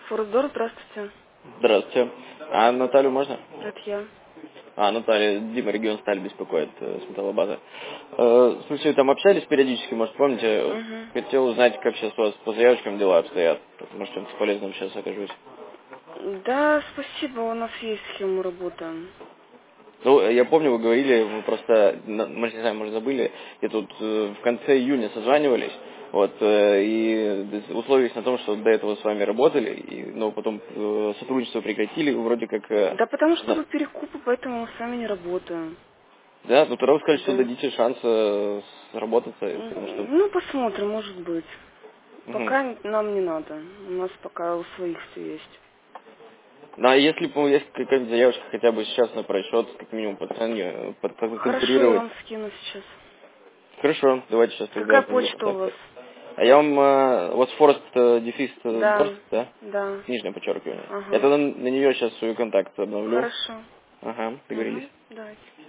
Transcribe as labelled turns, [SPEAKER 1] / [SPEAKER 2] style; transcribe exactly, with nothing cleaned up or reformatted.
[SPEAKER 1] Фордор, здравствуйте.
[SPEAKER 2] Здравствуйте. А Наталью можно?
[SPEAKER 1] Это я.
[SPEAKER 2] А, Наталья, Дима, регион Сталь беспокоит э, с металлобазы. Э, слушайте, вы там общались периодически, может, помните?
[SPEAKER 1] Угу.
[SPEAKER 2] Хотел узнать, как сейчас у вас по заявочкам дела обстоят. Может, чем-то полезным сейчас окажусь.
[SPEAKER 1] Да, спасибо, у нас есть схема работы.
[SPEAKER 2] Ну, я помню, вы говорили, вы просто, на- мы не знаю, может, забыли, и тут э, в конце июня созванивались, вот, э, и условились на том, что до этого с вами работали, и, но потом э, сотрудничество прекратили, вроде как... э,
[SPEAKER 1] Да потому что
[SPEAKER 2] на-
[SPEAKER 1] вы перекупы, поэтому мы с вами не работаем.
[SPEAKER 2] Да, ну тогда вы сказали, что
[SPEAKER 1] Да.
[SPEAKER 2] дадите шанс э, сработаться, потому что...
[SPEAKER 1] М, Ну, посмотрим, может быть.
[SPEAKER 2] Мгм.
[SPEAKER 1] Пока нам не надо. У нас пока у своих все есть.
[SPEAKER 2] Ну, а если бы есть какая-нибудь заявочка хотя бы сейчас на просчет, как минимум по цене, под,
[SPEAKER 1] Хорошо, я
[SPEAKER 2] подконкурировать.
[SPEAKER 1] вам скину сейчас.
[SPEAKER 2] Хорошо, давайте сейчас тогда
[SPEAKER 1] Какая
[SPEAKER 2] оставим
[SPEAKER 1] почта у вас?
[SPEAKER 2] контакты. А я вам, э, у вас Форест э, дефис э, Борст,
[SPEAKER 1] Да,
[SPEAKER 2] да?
[SPEAKER 1] да.
[SPEAKER 2] Нижнее подчеркивание. Я
[SPEAKER 1] Ага.
[SPEAKER 2] тогда на, на нее сейчас свой контакт обновлю.
[SPEAKER 1] Хорошо.
[SPEAKER 2] Ага, договорились.
[SPEAKER 1] Угу. Давайте.